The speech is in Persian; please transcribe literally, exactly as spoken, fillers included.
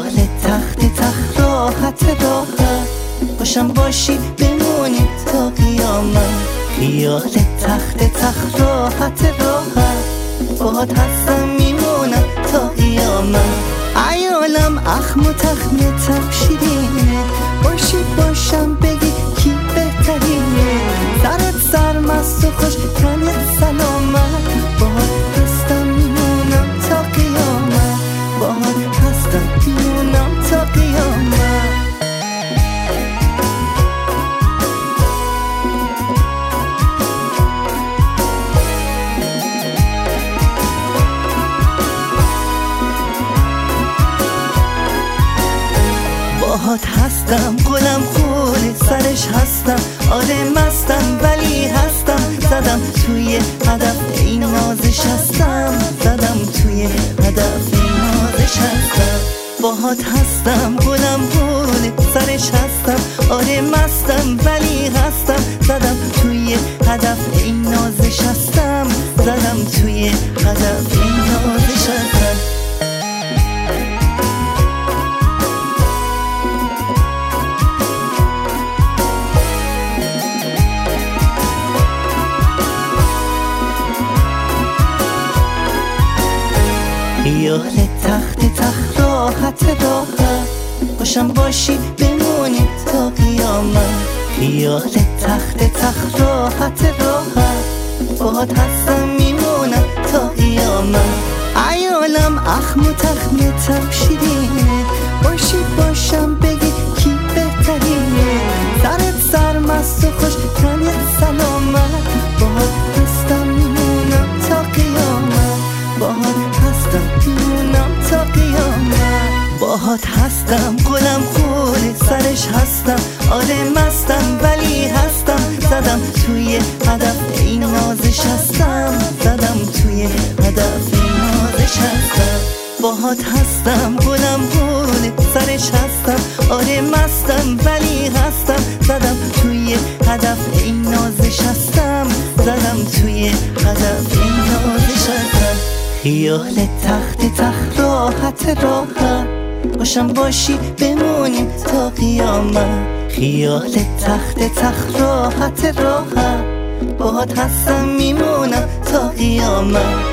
خیال تخت تخت راحت راحت باشم باشی بمونی تا قیامت. خیال تخت تخت راحت راحت باهات هستم میمونم تا قیامت. عیالم اخم و تخمتم شیرینه باشی باشم بگی کی بهترینه. سرت سرمست و خوش تنت سلامت باهات هستم میمونم تا قیامت. باهات هستم میمونم تا قیامت. باهات هستم گلم خوله سرش هستم آره مستم ولی هستم. زدم توی هدف این نازش هستم زدم توی هدف این نازش هستم. باهات هستم گلم خوله سرش هستم آره مستم ولی هستم. زدم توی هدف این نازش هستم زدم توی هدف این نازش هستم. خیال تخت تخت راحت راحت باشم باشی بمونی تا قیامت. خیال تخت تخت راحت راحت باهات هستم میمونم تا قیامت. عیالم اخم و تخمتم شیرینه باشی باشم بگی کی بهترینه. سرت سرمست و خوش تنت سلامت باهات هستم میمونم تا قیامت. باهات هستم میمونم تا قیامت. باهات هستم گلم خوله سرش هستم آره مستم ولی هستم. زدم توی هدف این نازش هستم زدم توی هدف این نازش هستم. باهات هستم گلم خوله سرش هستم آره مستم ولی هستم. زدم توی هدف این نازش هستم زدم توی هدف این نازش هستم. خیال تخت تخت راحت راحت باشم باشی بمونی تا قیامت. خیال تخت تخت راحت راحت باهات هستم میمونم تا قیامت.